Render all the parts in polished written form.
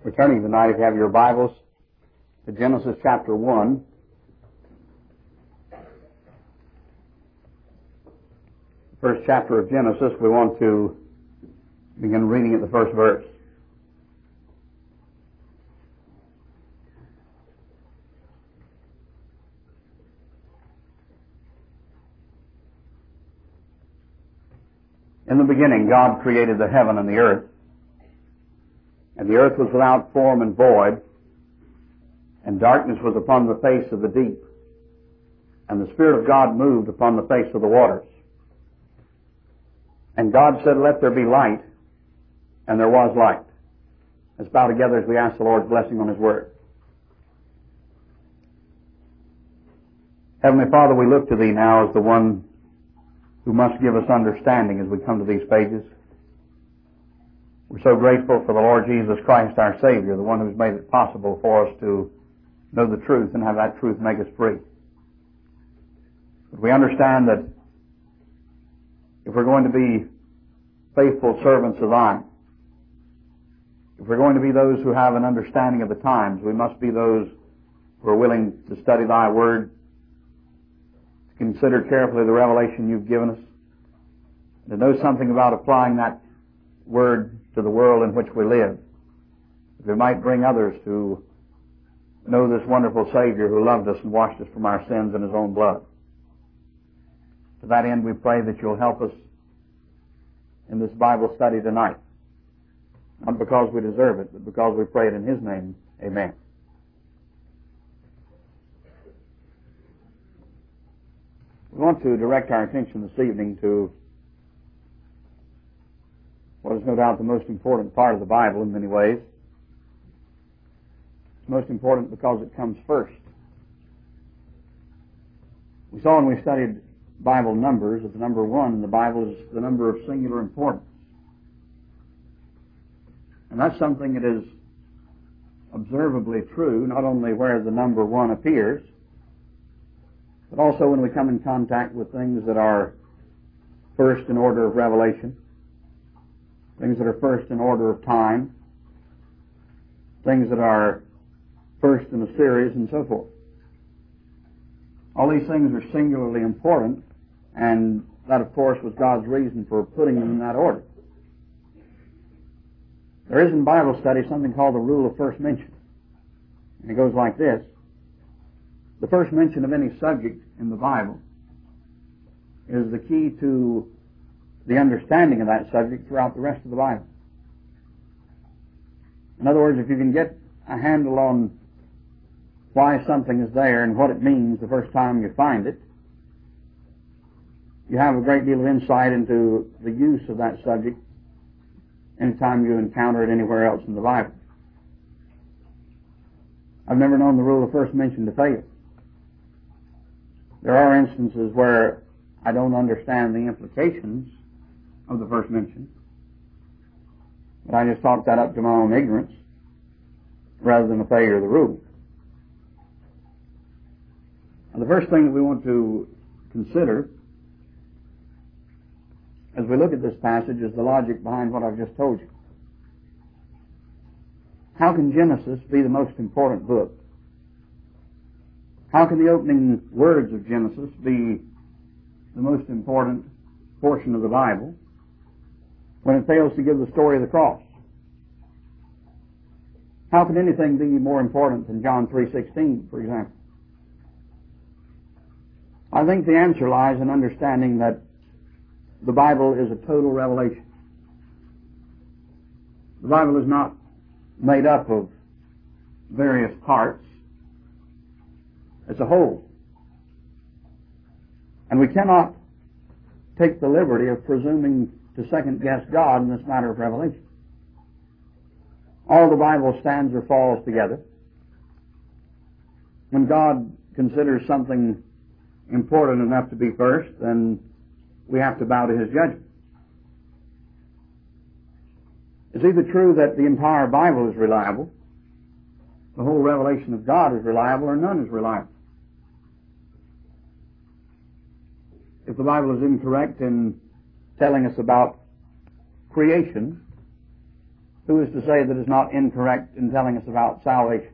We're turning tonight, if you have your Bibles, to Genesis chapter 1. First chapter of Genesis, we want to begin reading at the first verse. In the beginning, God created the heaven and the earth. And the earth was without form and void, and darkness was upon the face of the deep. And the Spirit of God moved upon the face of the waters. And God said, "Let there be light," and there was light. Let's bow together as we ask the Lord's blessing on His Word. Heavenly Father, we look to Thee now as the one who must give us understanding as we come to these pages. We're so grateful for the Lord Jesus Christ, our Savior, the one who's made it possible for us to know the truth and have that truth make us free. But we understand that if we're going to be faithful servants of Thine, if we're going to be those who have an understanding of the times, we must be those who are willing to study Thy Word, to consider carefully the revelation You've given us, to know something about applying that Word to the world in which we live, that we might bring others to know this wonderful Savior who loved us and washed us from our sins in His own blood. To that end, we pray that You'll help us in this Bible study tonight, not because we deserve it, but because we pray it in His name. Amen. We want to direct our attention this evening to what is no doubt the most important part of the Bible in many ways. It's most important because it comes first. We saw when we studied Bible numbers that the number 1 in the Bible is the number of singular importance. And that's something that is observably true, not only where the number 1 appears, but also when we come in contact with things that are first in order of revelation, things that are first in order of time, things that are first in a series, and so forth. All these things are singularly important, and that, of course, was God's reason for putting them in that order. There is in Bible study something called the rule of first mention. And it goes like this. The first mention of any subject in the Bible is the key to the understanding of that subject throughout the rest of the Bible. In other words, if you can get a handle on why something is there and what it means the first time you find it, you have a great deal of insight into the use of that subject anytime you encounter it anywhere else in the Bible. I've never known the rule of first mention to fail. There are instances where I don't understand the implications of the first mention, but I just talk that up to my own ignorance rather than a failure of the rule. Now, the first thing that we want to consider as we look at this passage is the logic behind what I've just told you. How can Genesis be the most important book? How can the opening words of Genesis be the most important portion of the Bible when it fails to give the story of the cross? How can anything be more important than John 3:16, for example? I think the answer lies in understanding that the Bible is a total revelation. The Bible is not made up of various parts. It's a whole. And we cannot take the liberty of presuming to second-guess God in this matter of revelation. All the Bible stands or falls together. When God considers something important enough to be first, then we have to bow to His judgment. It's either true that the entire Bible is reliable, the whole revelation of God is reliable, or none is reliable. If the Bible is incorrect in telling us about creation, who is to say that it's not incorrect in telling us about salvation?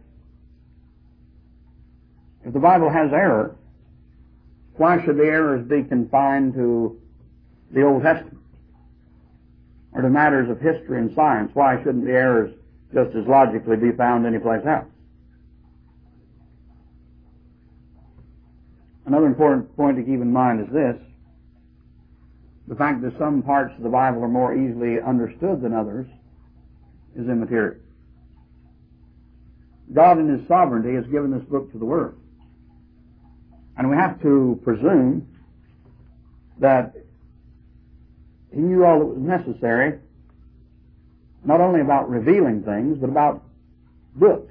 If the Bible has error, why should the errors be confined to the Old Testament? Or to matters of history and science? Why shouldn't the errors just as logically be found anyplace else? Another important point to keep in mind is this: the fact that some parts of the Bible are more easily understood than others is immaterial. God in His sovereignty has given this book to the world. And we have to presume that He knew all that was necessary, not only about revealing things, but about books.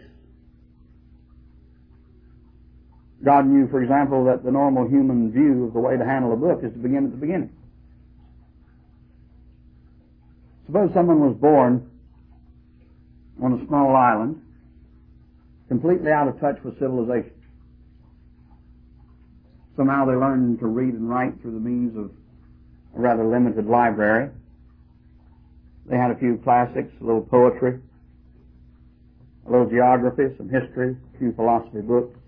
God knew, for example, that the normal human view of the way to handle a book is to begin at the beginning. Suppose someone was born on a small island, completely out of touch with civilization. Somehow they learned to read and write through the means of a rather limited library. They had a few classics, a little poetry, a little geography, some history, a few philosophy books.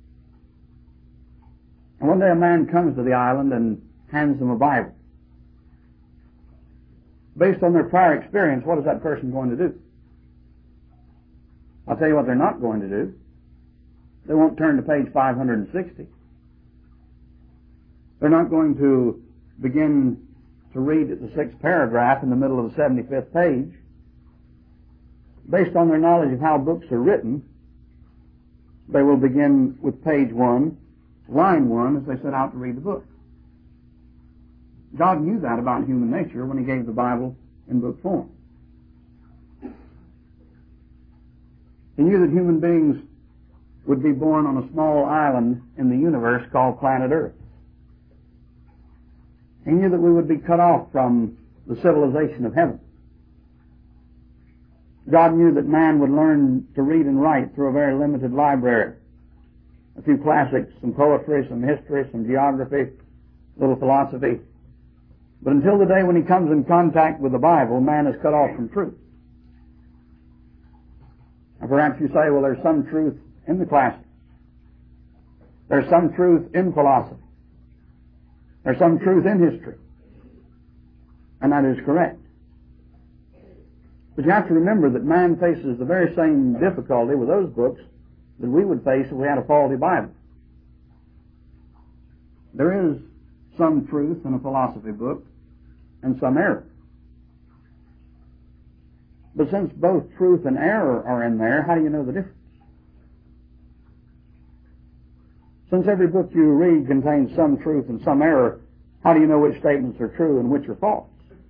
And one day a man comes to the island and hands them a Bible. Based on their prior experience, what is that person going to do? I'll tell you what they're not going to do. They won't turn to page 560. They're not going to begin to read at the 6th paragraph in the middle of the 75th page. Based on their knowledge of how books are written, they will begin with page 1, line 1, as they set out to read the book. God knew that about human nature when He gave the Bible in book form. He knew that human beings would be born on a small island in the universe called planet Earth. He knew that we would be cut off from the civilization of heaven. God knew that man would learn to read and write through a very limited library. A few classics, some poetry, some history, some geography, a little philosophy. But until the day when he comes in contact with the Bible, man is cut off from truth. And perhaps you say, well, there's some truth in the classics. There's some truth in philosophy. There's some truth in history. And that is correct. But you have to remember that man faces the very same difficulty with those books that we would face if we had a faulty Bible. There is some truth in a philosophy book and some error. But since both truth and error are in there, how do you know the difference? Since every book you read contains some truth and some error, how do you know which statements are true and which are false?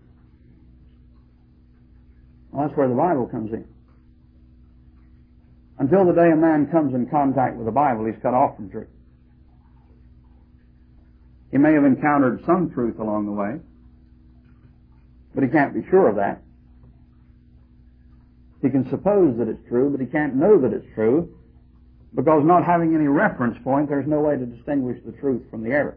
Well, that's where the Bible comes in. Until the day a man comes in contact with the Bible, he's cut off from truth. He may have encountered some truth along the way, but he can't be sure of that. He can suppose that it's true, but he can't know that it's true, because not having any reference point, there's no way to distinguish the truth from the error.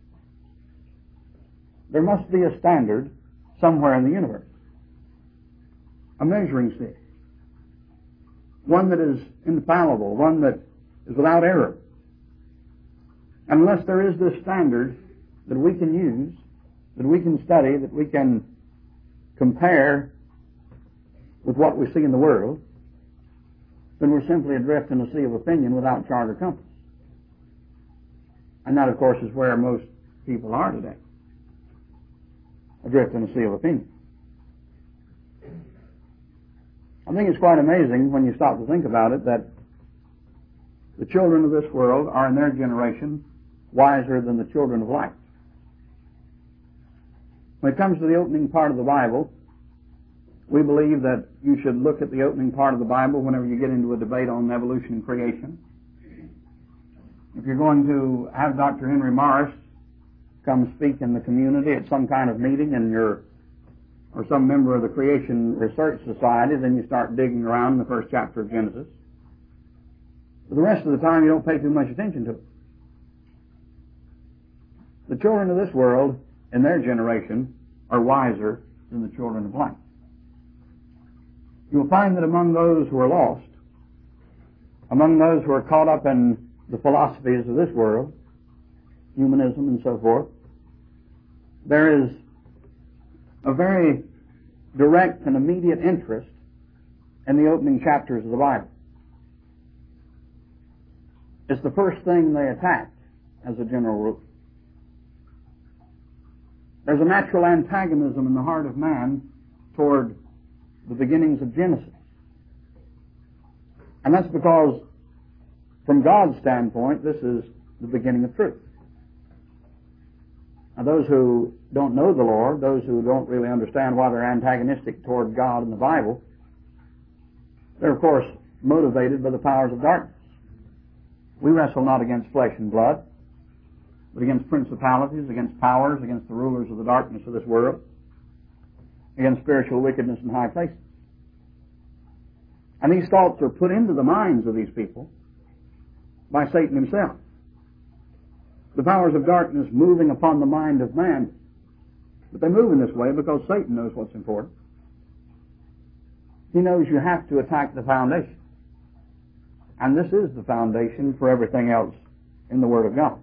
There must be a standard somewhere in the universe, a measuring stick, one that is infallible, one that is without error. Unless there is this standard that we can use, that we can study, that we can compare with what we see in the world, then we're simply adrift in a sea of opinion without chart or compass. And that, of course, is where most people are today, adrift in a sea of opinion. I think it's quite amazing when you stop to think about it that the children of this world are in their generation wiser than the children of light. When it comes to the opening part of the Bible, we believe that you should look at the opening part of the Bible whenever you get into a debate on evolution and creation. If you're going to have Dr. Henry Morris come speak in the community at some kind of meeting and you're or some member of the Creation Research Society, then you start digging around in the first chapter of Genesis. But the rest of the time, you don't pay too much attention to it. The children of this world, in their generation, are wiser than the children of light. you'll find that among those who are lost, among those who are caught up in the philosophies of this world, humanism and so forth, there is a very direct and immediate interest in the opening chapters of the Bible. It's the first thing they attack as a general rule. There's a natural antagonism in the heart of man toward the beginnings of Genesis. And that's because, from God's standpoint, this is the beginning of truth. Now, those who don't know the Lord, those who don't really understand why they're antagonistic toward God in the Bible, they're, of course, motivated by the powers of darkness. We wrestle not against flesh and blood, but against principalities, against powers, against the rulers of the darkness of this world, against spiritual wickedness in high places. And these thoughts are put into the minds of these people by Satan himself. The powers of darkness moving upon the mind of man. But they move in this way because Satan knows what's important. He knows you have to attack the foundation. And this is the foundation for everything else in the Word of God.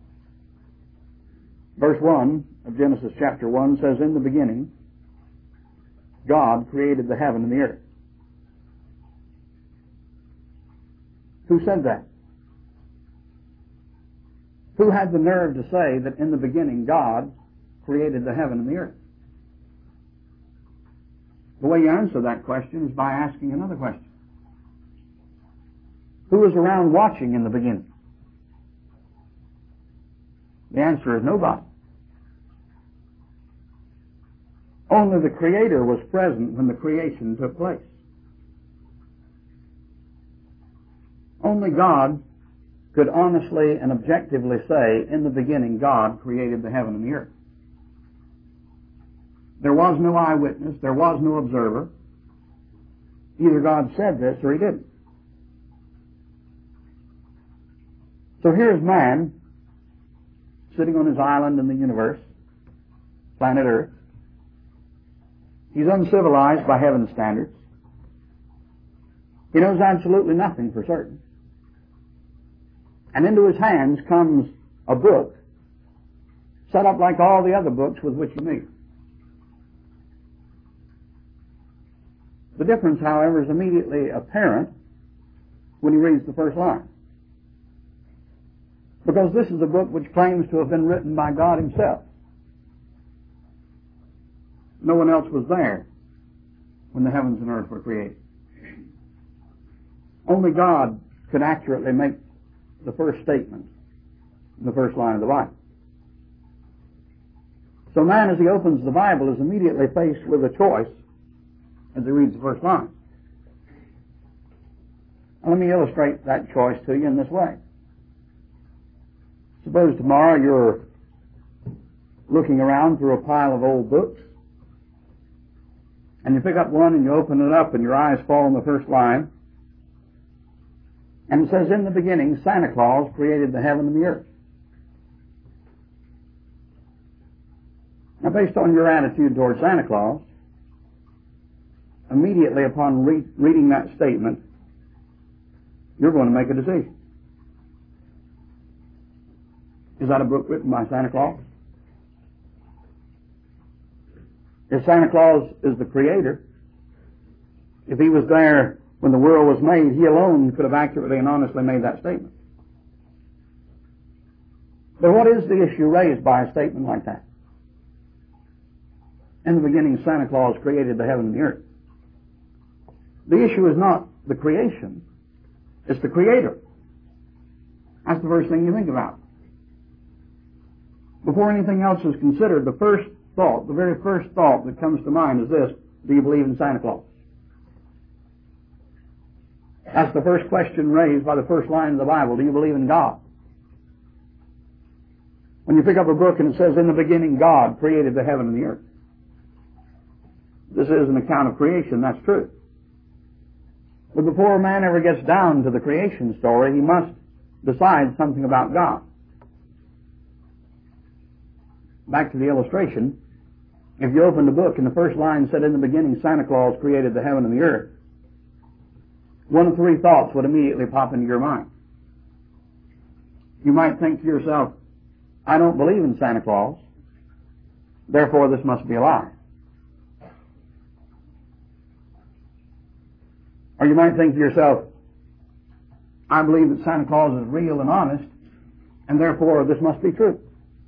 Verse 1 of Genesis chapter 1 says, "In the beginning, God created the heaven and the earth." Who said that? Who had the nerve to say that in the beginning God created the heaven and the earth? The way you answer that question is by asking another question. Who was around watching in the beginning? The answer is nobody. Only the Creator was present when the creation took place. Only God could honestly and objectively say, in the beginning God created the heaven and the earth. There was no eyewitness, there was no observer. Either God said this or He didn't. So here's man, sitting on his island in the universe, planet Earth. He's uncivilized by heaven's standards. He knows absolutely nothing for certain. And into his hands comes a book set up like all the other books with which you meet. The difference, however, is immediately apparent when he reads the first line. Because this is a book which claims to have been written by God Himself. No one else was there when the heavens and earth were created. Only God could accurately make the first statement in the first line of the Bible. So man, as he opens the Bible, is immediately faced with a choice as he reads the first line. Now, let me illustrate that choice to you in this way. Suppose tomorrow you're looking around through a pile of old books, and you pick up one and you open it up and your eyes fall on the first line, and it says, "In the beginning, Santa Claus created the heaven and the earth." Now, based on your attitude toward Santa Claus, immediately upon reading that statement, you're going to make a decision. Is that a book written by Santa Claus? If Santa Claus is the creator, if he was there when the world was made, he alone could have accurately and honestly made that statement. But what is the issue raised by a statement like that? In the beginning, Santa Claus created the heaven and the earth. The issue is not the creation, it's the Creator. That's the first thing you think about. Before anything else is considered, the first thought, the very first thought that comes to mind is this: do you believe in Santa Claus? That's the first question raised by the first line of the Bible. Do you believe in God? When you pick up a book and it says, "In the beginning God created the heaven and the earth," this is an account of creation, that's true. But before a man ever gets down to the creation story, he must decide something about God. Back to the illustration. If you open the book and the first line said, "In the beginning Santa Claus created the heaven and the earth," one of three thoughts would immediately pop into your mind. You might think to yourself, "I don't believe in Santa Claus, therefore this must be a lie." Or you might think to yourself, "I believe that Santa Claus is real and honest, and therefore this must be true."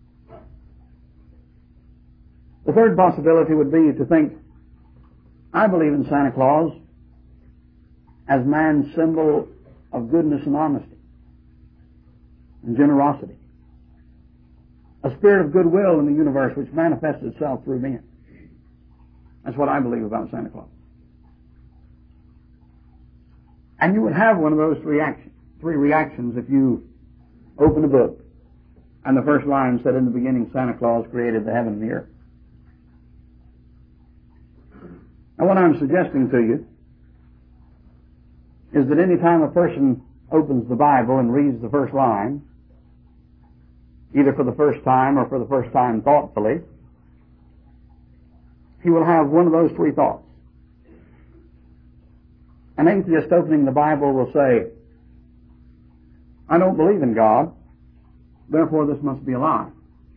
The third possibility would be to think, "I believe in Santa Claus as man's symbol of goodness and honesty and generosity, a spirit of goodwill in the universe which manifests itself through men." That's what I believe about Santa Claus. And you would have one of those three reactions if you open a book and the first line said, "In the beginning Santa Claus created the heaven and the earth." Now what I'm suggesting to you is that any time a person opens the Bible and reads the first line, either for the first time or for the first time thoughtfully, he will have one of those three thoughts. An atheist opening the Bible will say, "I don't believe in God, therefore this must be a lie."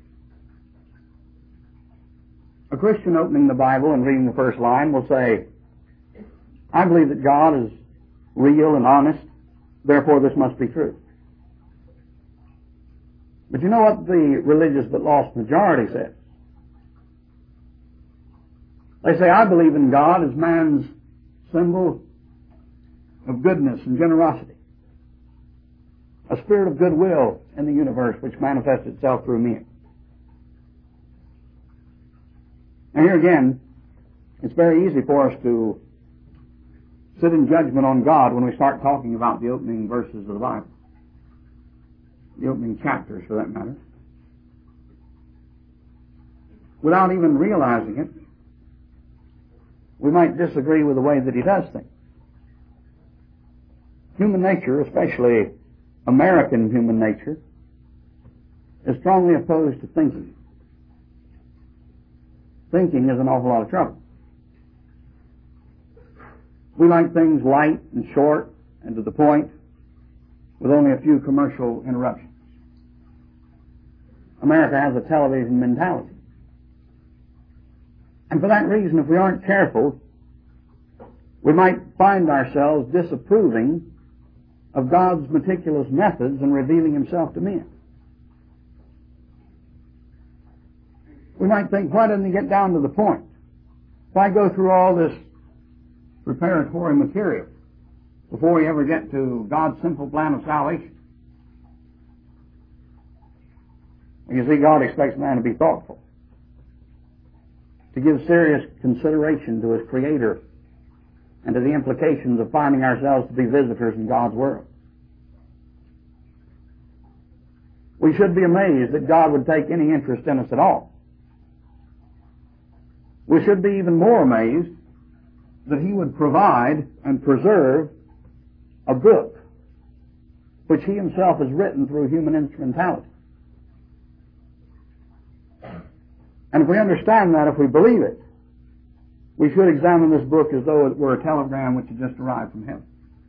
A Christian opening the Bible and reading the first line will say, "I believe that God is real and honest, therefore this must be true." But you know what the religious but lost majority says? They say, "I believe in God as man's symbol of goodness and generosity, a spirit of goodwill in the universe which manifests itself through men." Now here again, it's very easy for us to sit in judgment on God when we start talking about the opening verses of the Bible, the opening chapters for that matter. Without even realizing it, we might disagree with the way that he does things. Human nature, especially American human nature, is strongly opposed to thinking. Thinking is an awful lot of trouble. We like things light and short and to the point, with only a few commercial interruptions. America has a television mentality. And for that reason, if we aren't careful, we might find ourselves disapproving of God's meticulous methods in revealing himself to men. We might think, "Why doesn't he get down to the point? Why go through all this preparatory material before we ever get to God's simple plan of salvation?" You see, God expects man to be thoughtful, to give serious consideration to his Creator and to the implications of finding ourselves to be visitors in God's world. We should be amazed that God would take any interest in us at all. We should be even more amazed that he would provide and preserve a book which he himself has written through human instrumentality. And if we understand that, if we believe it, we should examine this book as though it were a telegram which had just arrived from heaven.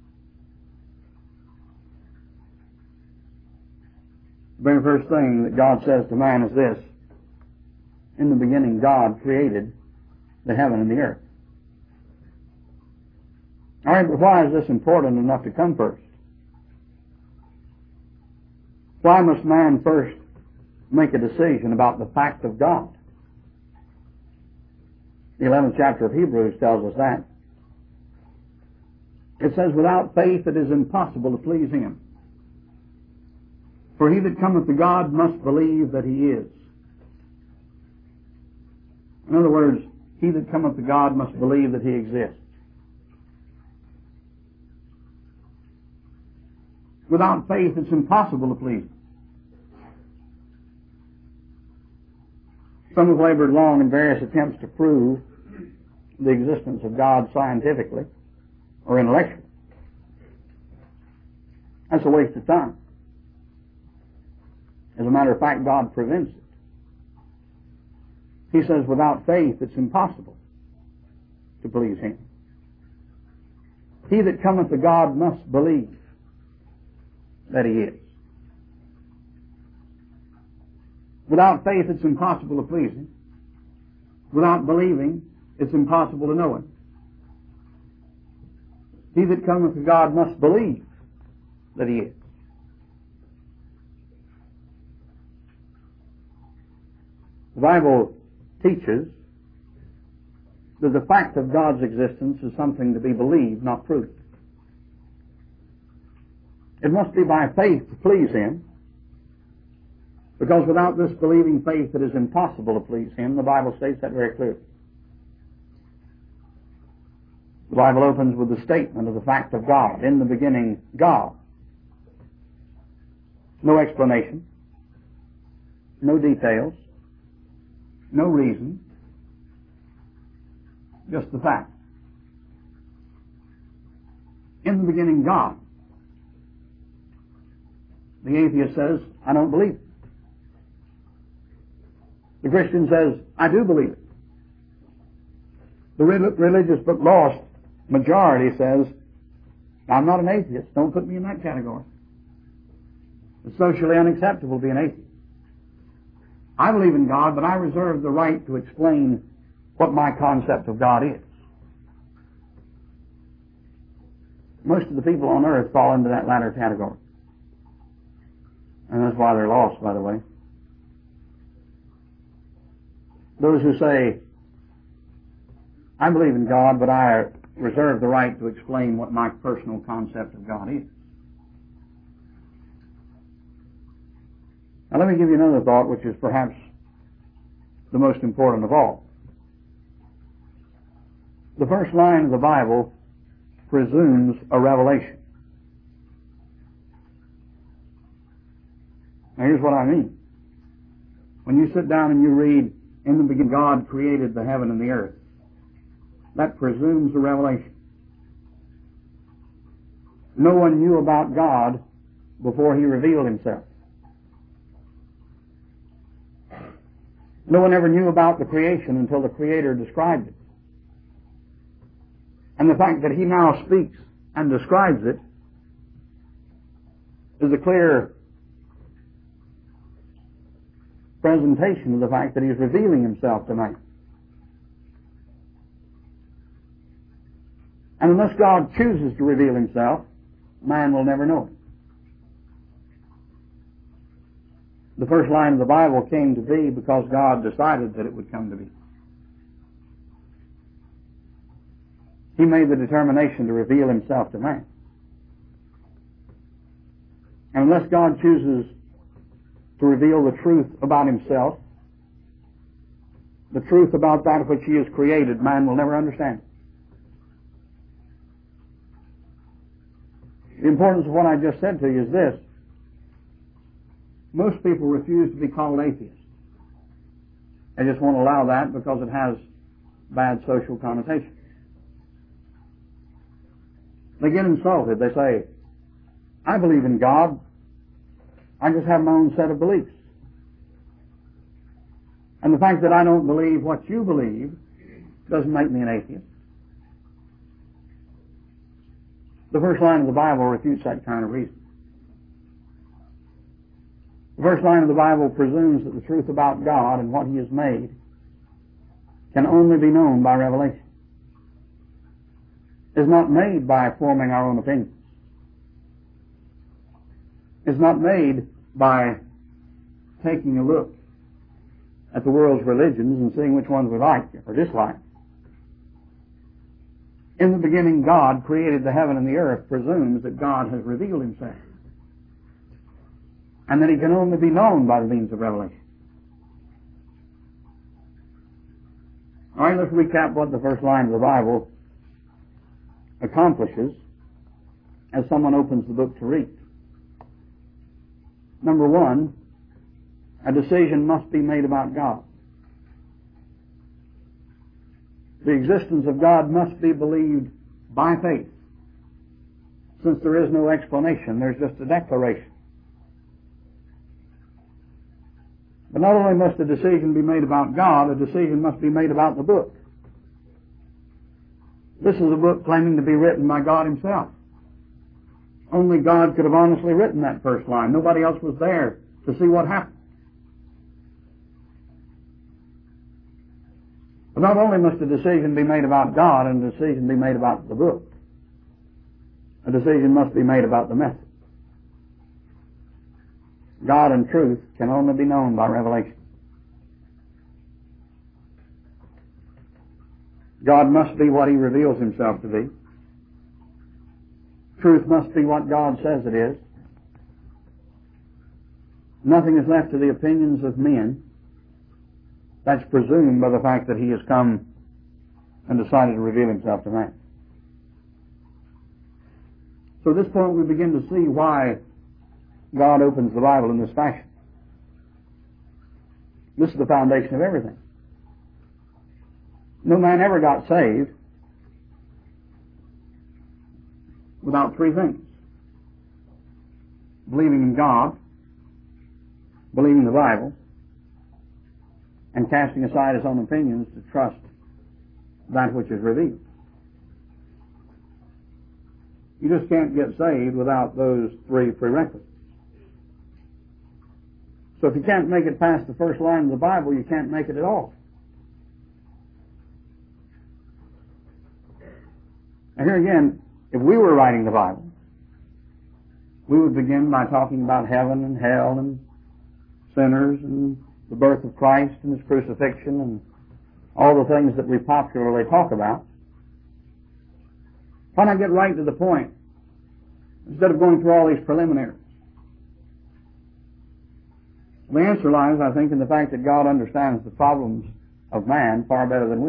The very first thing that God says to man is this: "In the beginning God created the heaven and the earth." All right, but why is this important enough to come first? Why must man first make a decision about the fact of God? The 11th chapter of Hebrews tells us that. It says, "Without faith it is impossible to please him. For he that cometh to God must believe that he is." In other words, he that cometh to God must believe that he exists. Without faith, it's impossible to please him. Some have labored long in various attempts to prove the existence of God scientifically or intellectually. That's a waste of time. As a matter of fact, God prevents it. He says without faith it's impossible to please Him. He that cometh to God must believe that He is. Without faith it's impossible to please Him. Without believing it's impossible to know Him. He that cometh to God must believe that He is. The Bible teaches that the fact of God's existence is something to be believed, not proved. It must be by faith to please Him, because without this believing faith it is impossible to please Him. The Bible states that very clearly. The Bible opens with the statement of the fact of God. In the beginning, God. No explanation, no details, no reason, just the fact. In the beginning, God. The atheist says, I don't believe it. The Christian says, I do believe it. The religious but lost majority says, I'm not an atheist. Don't put me in that category. It's socially unacceptable to be an atheist. I believe in God, but I reserve the right to explain what my concept of God is. Most of the people on earth fall into that latter category. And that's why they're lost, by the way. Those who say, I believe in God, but I reserve the right to explain what my personal concept of God is. Now let me give you another thought, which is perhaps the most important of all. The first line of the Bible presumes a revelation. Now here's what I mean. When you sit down and you read, in the beginning God created the heaven and the earth, that presumes a revelation. No one knew about God before He revealed Himself. No one ever knew about the creation until the Creator described it. And the fact that He now speaks and describes it is a clear presentation of the fact that He's revealing Himself to man. And unless God chooses to reveal Himself, man will never know it. The first line of the Bible came to be because God decided that it would come to be. He made the determination to reveal Himself to man. And unless God chooses to reveal the truth about Himself, the truth about that which He has created, man will never understand it. The importance of what I just said to you is this. Most people refuse to be called atheists. They just won't allow that because it has bad social connotations. They get insulted. They say, I believe in God. I just have my own set of beliefs. And the fact that I don't believe what you believe doesn't make me an atheist. The first line of the Bible refutes that kind of reason. The first line of the Bible presumes that the truth about God and what He has made can only be known by revelation. It's not made by forming our own opinions. It's not made by taking a look at the world's religions and seeing which ones we like or dislike. In the beginning, God created the heaven and the earth presumes that God has revealed Himself, and that He can only be known by the means of revelation. All right, let's recap what the first line of the Bible accomplishes as someone opens the book to read. Number one, a decision must be made about God. The existence of God must be believed by faith. Since there is no explanation, there's just a declaration. But not only must a decision be made about God, a decision must be made about the book. This is a book claiming to be written by God Himself. Only God could have honestly written that first line. Nobody else was there to see what happened. But not only must a decision be made about God and a decision be made about the book, a decision must be made about the method. God and truth can only be known by revelation. God must be what He reveals Himself to be. Truth must be what God says it is. Nothing is left to the opinions of men. That's presumed by the fact that He has come and decided to reveal Himself to man. So at this point we begin to see why God opens the Bible in this fashion. This is the foundation of everything. No man ever got saved without three things: believing in God, believing the Bible, and casting aside his own opinions to trust that which is revealed. You just can't get saved without those three prerequisites. So if you can't make it past the first line of the Bible, you can't make it at all. And here again, if we were writing the Bible, we would begin by talking about heaven and hell and sinners and the birth of Christ and His crucifixion and all the things that we popularly talk about. Why not get right to the point instead of going through all these preliminaries? The answer lies, I think, in the fact that God understands the problems of man far better than we.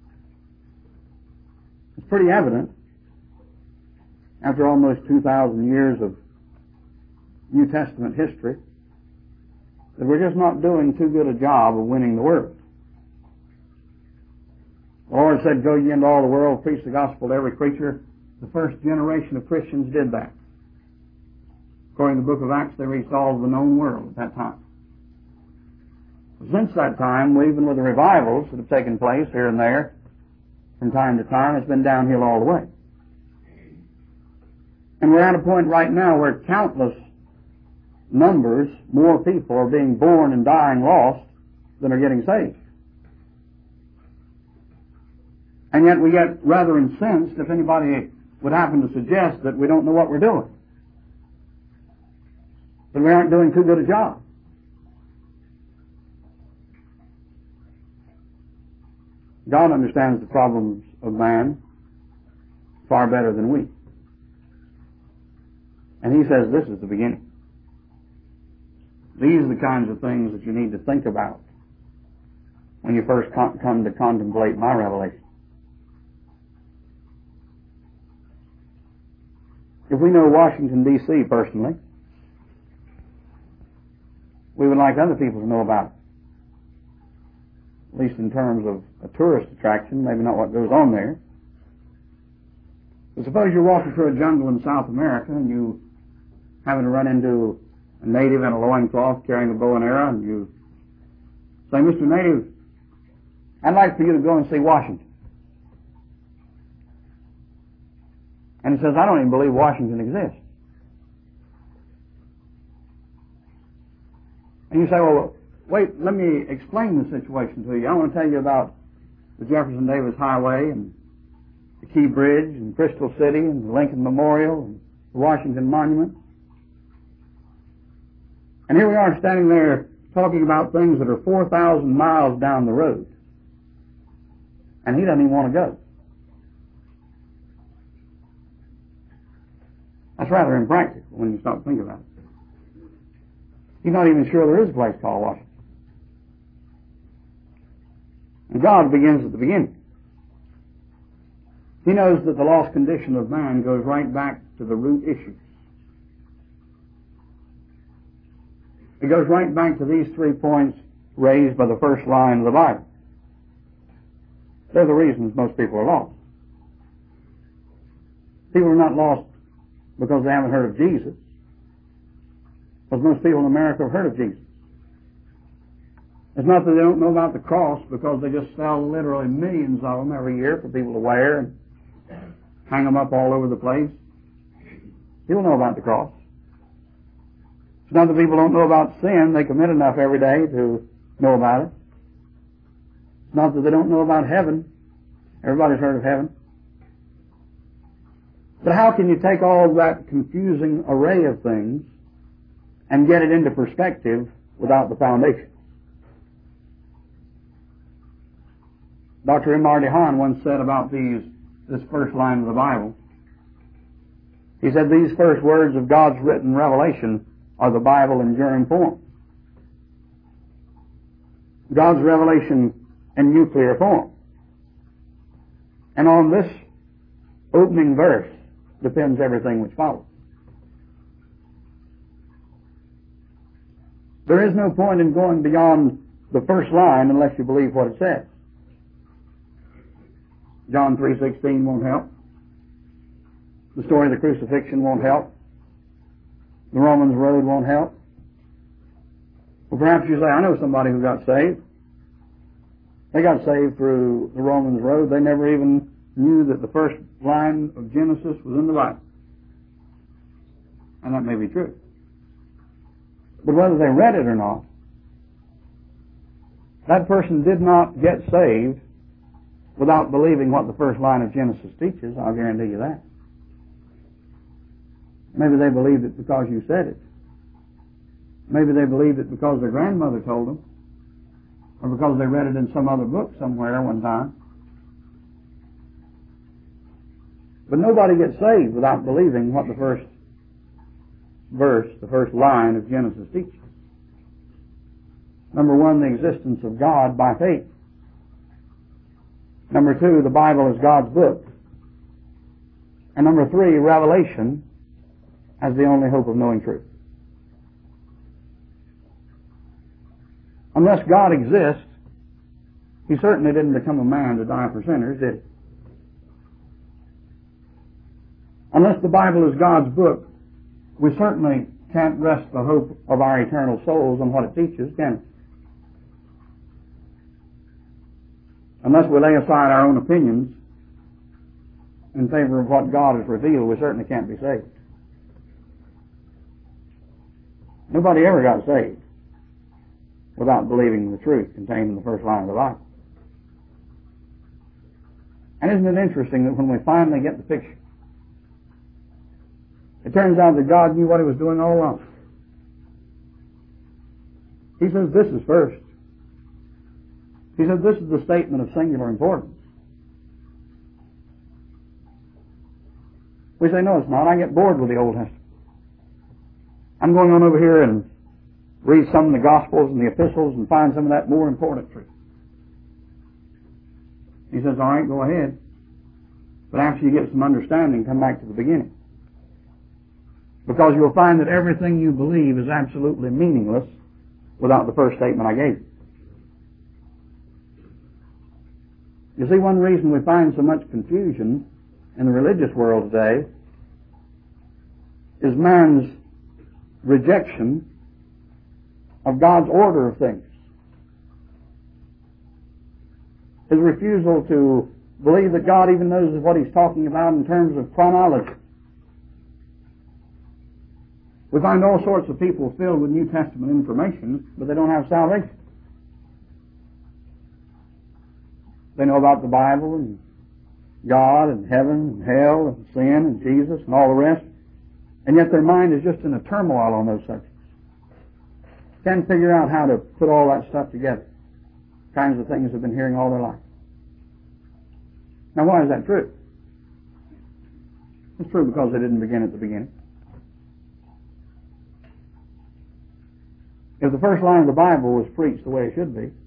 It's pretty evident, after almost 2,000 years of New Testament history, that we're just not doing too good a job of winning the world. The Lord said, "Go ye into all the world, preach the gospel to every creature." The first generation of Christians did that. According to the book of Acts, they reached all of the known world at that time. Since that time, even with the revivals that have taken place here and there, from time to time, it's been downhill all the way. And we're at a point right now where countless numbers, more people are being born and dying lost than are getting saved. And yet we get rather incensed if anybody would happen to suggest that we don't know what we're doing, that we aren't doing too good a job. God understands the problems of man far better than we. And He says this is the beginning. These are the kinds of things that you need to think about when you first come to contemplate my revelation. If we know Washington, D.C. personally, we would like other people to know about it. At least in terms of a tourist attraction, maybe not what goes on there. But suppose you're walking through a jungle in South America and you happen to run into a native in a loincloth carrying a bow and arrow, and you say, "Mr. Native, I'd like for you to go and see Washington." And he says, "I don't even believe Washington exists." And you say, "Well, wait, let me explain the situation to you. I want to tell you about the Jefferson Davis Highway and the Key Bridge and Crystal City and the Lincoln Memorial and the Washington Monument." And here we are standing there talking about things that are 4,000 miles down the road. And he doesn't even want to go. That's rather impractical when you stop to think about it. He's not even sure there is a place called Washington. And God begins at the beginning. He knows that the lost condition of man goes right back to the root issues. It goes right back to these 3 points raised by the first line of the Bible. They're the reasons most people are lost. People are not lost because they haven't heard of Jesus, because most people in America have heard of Jesus. It's not that they don't know about the cross, because they just sell literally millions of them every year for people to wear and hang them up all over the place. People know about the cross. It's not that people don't know about sin. They commit enough every day to know about it. It's not that they don't know about heaven. Everybody's heard of heaven. But how can you take all that confusing array of things and get it into perspective without the foundation? Dr. M.R. DeHaan once said about this first line of the Bible, he said, these first words of God's written revelation are the Bible in germ form. God's revelation in nuclear form. And on this opening verse depends everything which follows. There is no point in going beyond the first line unless you believe what it says. John 3:16 won't help. The story of the crucifixion won't help. The Romans road won't help. Well, perhaps you say, I know somebody who got saved. They got saved through the Romans road. They never even knew that the first line of Genesis was in the Bible. And that may be true. But whether they read it or not, that person did not get saved without believing what the first line of Genesis teaches. I'll guarantee you that. Maybe they believed it because you said it. Maybe they believed it because their grandmother told them, or because they read it in some other book somewhere one time. But nobody gets saved without believing what the first verse, the first line of Genesis teaches. Number one, the existence of God by faith. Number two, the Bible is God's book. And number three, revelation as the only hope of knowing truth. Unless God exists, He certainly didn't become a man to die for sinners, did He? Unless the Bible is God's book, we certainly can't rest the hope of our eternal souls on what it teaches, can we? Unless we lay aside our own opinions in favor of what God has revealed, we certainly can't be saved. Nobody ever got saved without believing the truth contained in the first line of the Bible. And isn't it interesting that when we finally get the picture, it turns out that God knew what He was doing all along. He says this is first. He said this is the statement of singular importance. We say, no, it's not. I get bored with the Old Testament. I'm going on over here and read some of the Gospels and the Epistles and find some of that more important truth. He says, all right, go ahead. But after you get some understanding, come back to the beginning. Because you'll find that everything you believe is absolutely meaningless without the first statement I gave you. You see, one reason we find so much confusion in the religious world today is man's rejection of God's order of things. His refusal to believe that God even knows what He's talking about in terms of chronology. We find all sorts of people filled with New Testament information, but they don't have salvation. They know about the Bible and God and heaven and hell and sin and Jesus and all the rest, and yet their mind is just in a turmoil on those subjects. Can't figure out how to put all that stuff together. Kinds of things they've been hearing all their life. Now, why is that true? It's true because they didn't begin at the beginning. If the first line of the Bible was preached the way it should be,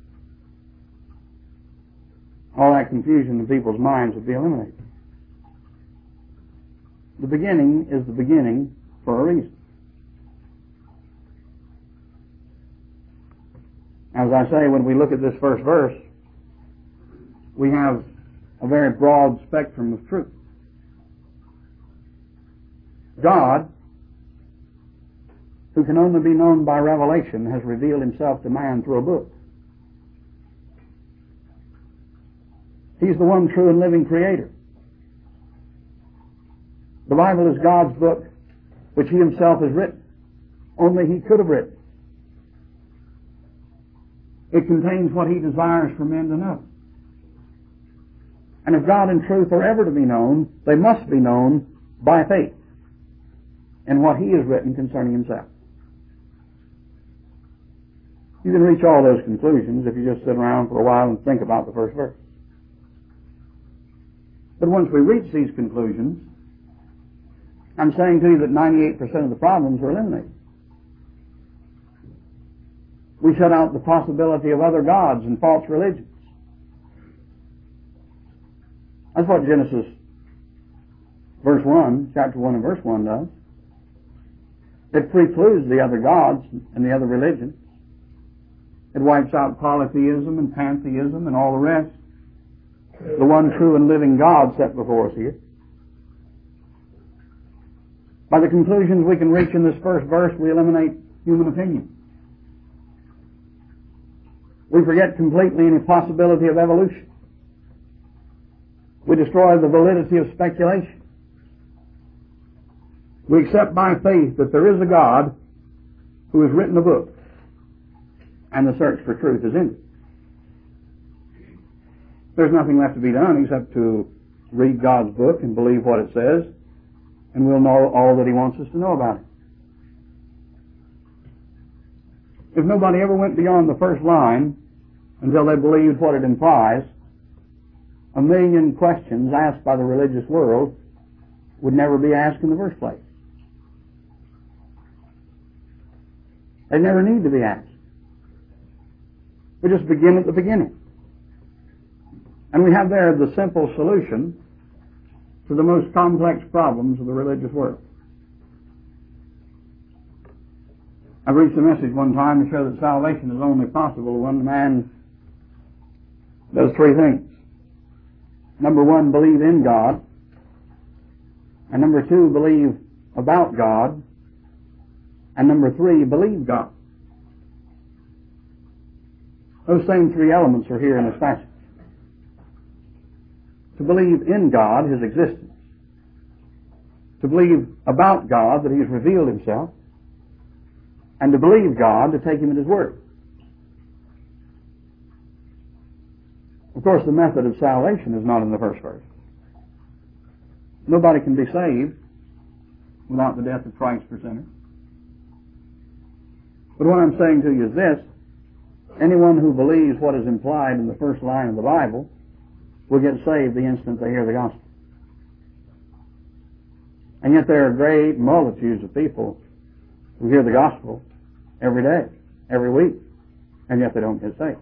all that confusion in people's minds would be eliminated. The beginning is the beginning for a reason. As I say, when we look at this first verse, we have a very broad spectrum of truth. God, who can only be known by revelation, has revealed Himself to man through a book. He's the one true and living Creator. The Bible is God's book, which He Himself has written. Only He could have written. It contains what He desires for men to know. And if God and truth are ever to be known, they must be known by faith in what He has written concerning Himself. You can reach all those conclusions if you just sit around for a while and think about the first verse. But once we reach these conclusions, I'm saying to you that 98% of the problems are eliminated. We shut out the possibility of other gods and false religions. That's what Genesis chapter 1 and verse 1 does. It precludes the other gods and the other religions. It wipes out polytheism and pantheism and all the rest. The one true and living God set before us here. By the conclusions we can reach in this first verse, we eliminate human opinion. We forget completely any possibility of evolution. We destroy the validity of speculation. We accept by faith that there is a God who has written a book, and the search for truth is ended. There's nothing left to be done except to read God's book and believe what it says, and we'll know all that He wants us to know about it. If nobody ever went beyond the first line until they believed what it implies, 1 million questions asked by the religious world would never be asked in the first place. They never need to be asked. We just begin at the beginning. And we have there the simple solution to the most complex problems of the religious world. I preached a message one time to show that salvation is only possible when the man does three things. Number one, believe in God. And number two, believe about God. And number three, believe God. Those same three elements are here in this passage. To believe in God, His existence. To believe about God, that He has revealed Himself. And to believe God, to take Him at His word. Of course, the method of salvation is not in the first verse. Nobody can be saved without the death of Christ for sinners. But what I'm saying to you is this: anyone who believes what is implied in the first line of the Bible will get saved the instant they hear the gospel. And yet there are great multitudes of people who hear the gospel every day, every week, and yet they don't get saved.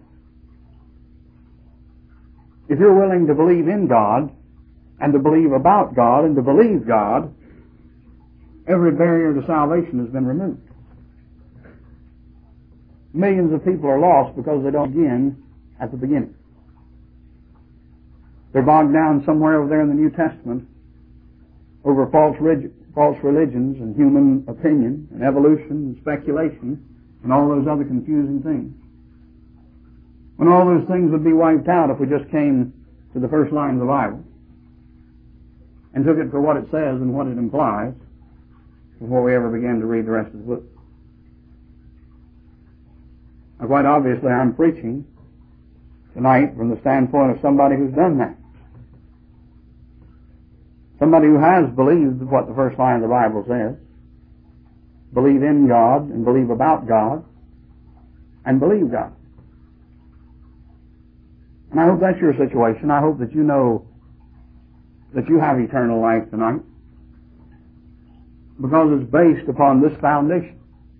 If you're willing to believe in God, and to believe about God, and to believe God, every barrier to salvation has been removed. Millions of people are lost because they don't begin at the beginning. They're bogged down somewhere over there in the New Testament over false religions and human opinion and evolution and speculation and all those other confusing things. When all those things would be wiped out if we just came to the first line of the Bible and took it for what it says and what it implies before we ever began to read the rest of the book. Now, quite obviously, I'm preaching tonight from the standpoint of somebody who's done that. Somebody who has believed what the first line of the Bible says. Believe in God and believe about God and believe God. And I hope that's your situation. I hope that you know that you have eternal life tonight because it's based upon this foundation.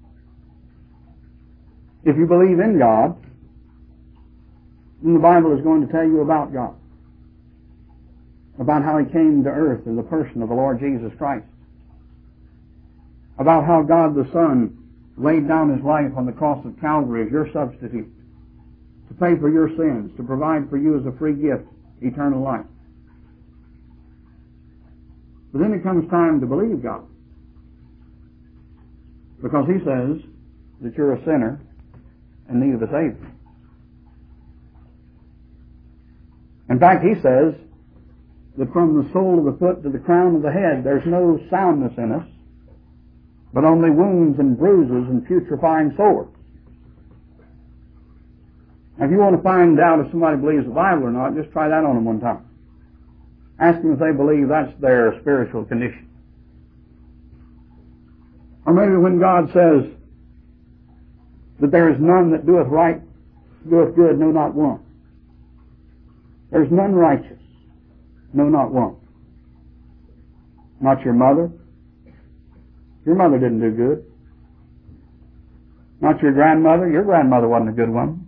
If you believe in God, then the Bible is going to tell you about God, about how He came to earth in the person of the Lord Jesus Christ, about how God the Son laid down His life on the cross of Calvary as your substitute, to pay for your sins, to provide for you as a free gift eternal life. But then it comes time to believe God, because He says that you're a sinner in need of a Savior. In fact, he says that from the sole of the foot to the crown of the head, there's no soundness in us, but only wounds and bruises and putrefying sores. Now, if you want to find out if somebody believes the Bible or not, just try that on them one time. Ask them if they believe that's their spiritual condition. Or maybe when God says that there is none that doeth right, doeth good, no, not one. There's none righteous, no, not one. Not your mother. Your mother didn't do good. Not your grandmother. Your grandmother wasn't a good one.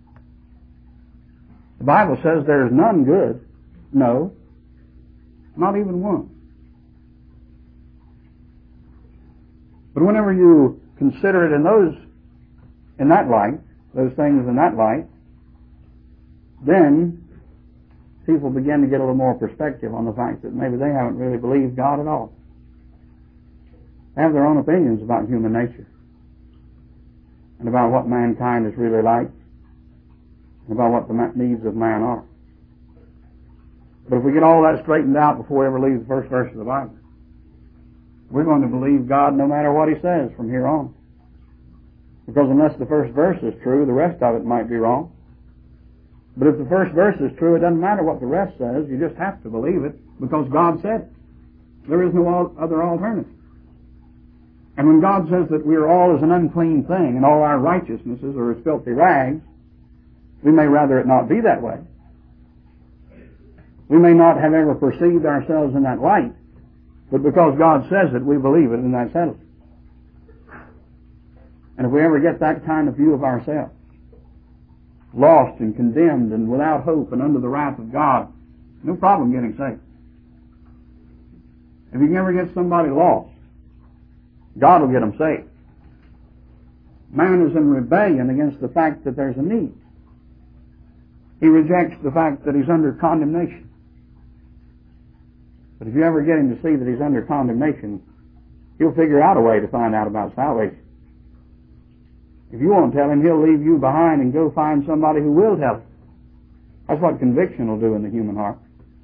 The Bible says there is none good. No, not even one. But whenever you consider it in that light, those things in that light, then people begin to get a little more perspective on the fact that maybe they haven't really believed God at all. They have their own opinions about human nature and about what mankind is really like and about what the needs of man are. But if we get all that straightened out before we ever leave the first verse of the Bible, we're going to believe God no matter what He says from here on. Because unless the first verse is true, the rest of it might be wrong. But if the first verse is true, it doesn't matter what the rest says. You just have to believe it because God said it. There is no other alternative. And when God says that we are all as an unclean thing and all our righteousnesses are as filthy rags, we may rather it not be that way. We may not have ever perceived ourselves in that light, but because God says it, we believe it, and that settles it. And if we ever get that kind of view of ourselves, lost and condemned and without hope and under the wrath of God, no problem getting saved. If you can ever get somebody lost, God will get them saved. Man is in rebellion against the fact that there's a need. He rejects the fact that he's under condemnation. But if you ever get him to see that he's under condemnation, he'll figure out a way to find out about salvation. If you won't tell him, he'll leave you behind and go find somebody who will tell him. That's what conviction will do in the human heart.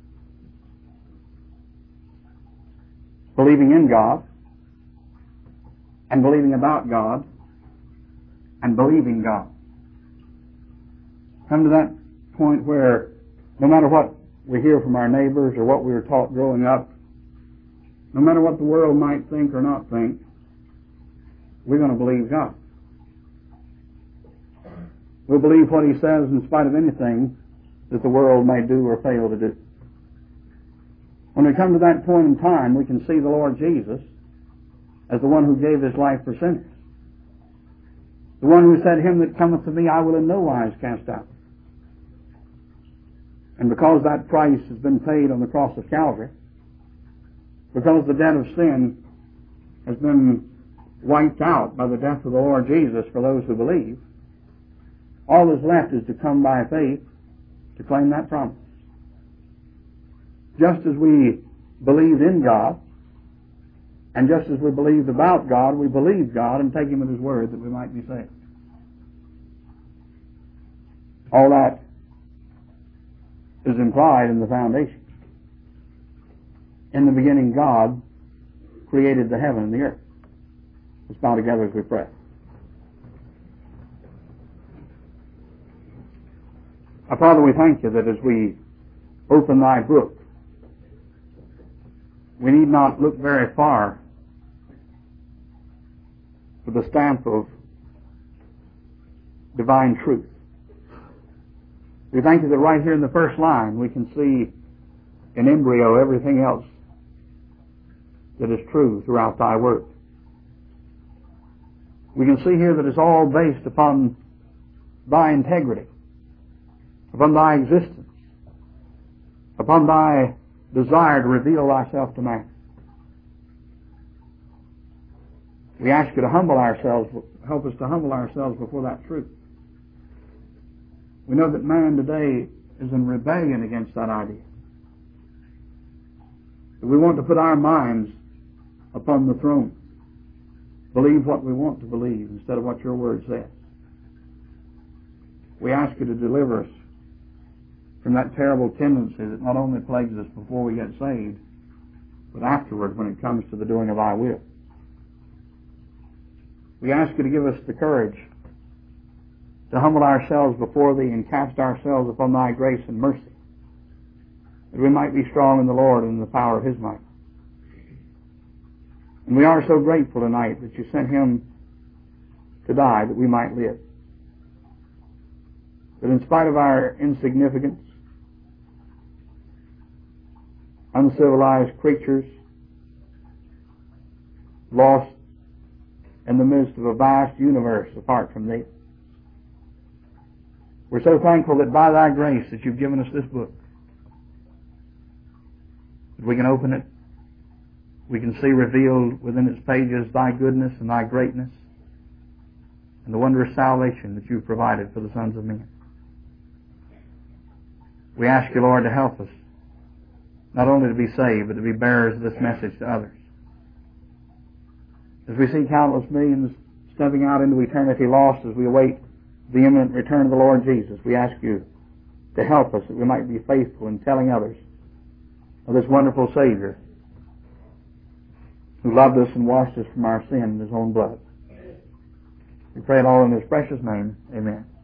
Believing in God, and believing about God, and believing God. Come to that point where no matter what we hear from our neighbors or what we were taught growing up, no matter what the world might think or not think, we're going to believe God. We'll believe what He says in spite of anything that the world may do or fail to do. When we come to that point in time, we can see the Lord Jesus as the one who gave His life for sinners. The one who said, "Him that cometh to me I will in no wise cast out." And because that price has been paid on the cross of Calvary, because the debt of sin has been wiped out by the death of the Lord Jesus for those who believe, all that's left is to come by faith to claim that promise. Just as we believed in God, and just as we believed about God, we believe God and take Him at His word that we might be saved. All that is implied in the foundation. In the beginning, God created the heaven and the earth. Let's bow together as we pray. Our Father, we thank You that as we open Thy book, we need not look very far for the stamp of divine truth. We thank You that right here in the first line we can see in embryo everything else that is true throughout Thy Word. We can see here that it's all based upon Thy integrity, upon Thy existence, upon Thy desire to reveal Thyself to man. We ask You to humble ourselves, help us to humble ourselves before that truth. We know that man today is in rebellion against that idea. That we want to put our minds upon the throne, believe what we want to believe instead of what Your Word says. We ask You to deliver us from that terrible tendency that not only plagues us before we get saved, but afterward when it comes to the doing of thy will. We ask you to give us the courage to humble ourselves before thee and cast ourselves upon thy grace and mercy, that we might be strong in the Lord and in the power of his might. And we are so grateful tonight that you sent him to die that we might live. That in spite of our insignificance, uncivilized creatures, lost in the midst of a vast universe apart from thee, we're so thankful that by thy grace that you've given us this book, that we can open it, we can see revealed within its pages thy goodness and thy greatness and the wondrous salvation that you've provided for the sons of men. We ask you, Lord, to help us not only to be saved, but to be bearers of this message to others. As we see countless millions stepping out into eternity lost as we await the imminent return of the Lord Jesus, we ask you to help us that we might be faithful in telling others of this wonderful Savior who loved us and washed us from our sin in his own blood. We pray it all in his precious name. Amen.